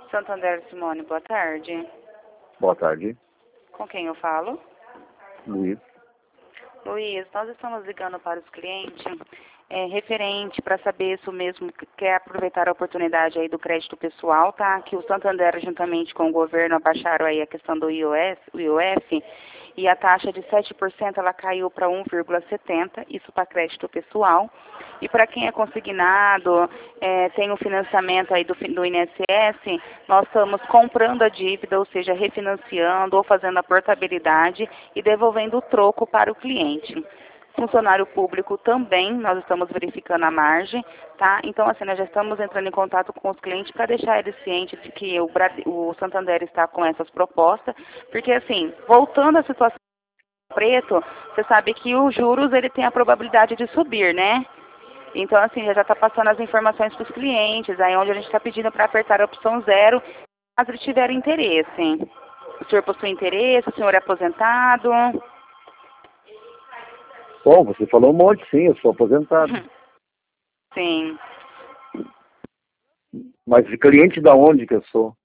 Santander, Simone, boa tarde. Boa tarde, Com quem eu falo? Luiz. Luiz, nós estamos ligando para os clientes referente para saber se o mesmo quer aproveitar a oportunidade aí do crédito pessoal, tá? Que o Santander, juntamente com o governo, abaixaram aí a questão do IOF e a taxa de 7% ela caiu para 1,70%, isso para crédito pessoal. E para quem é consignado, tem o financiamento aí do INSS, nós estamos comprando a dívida, ou seja, refinanciando ou fazendo a portabilidade e devolvendo o troco para o cliente. Funcionário público também, nós estamos verificando a margem, tá? Então, assim, nós já estamos entrando em contato com os clientes para deixar eles cientes de que o Santander está com essas propostas, porque, assim, voltando à situação do preto, você sabe que os juros, ele tem a probabilidade de subir, né? Então, assim, já está passando as informações para os clientes, aí onde a gente está pedindo para apertar a opção 0, caso eles tiverem interesse. O senhor possui interesse, o senhor é aposentado? Bom, você falou um monte, sim, eu sou aposentado. Sim. Mas de cliente da onde que eu sou?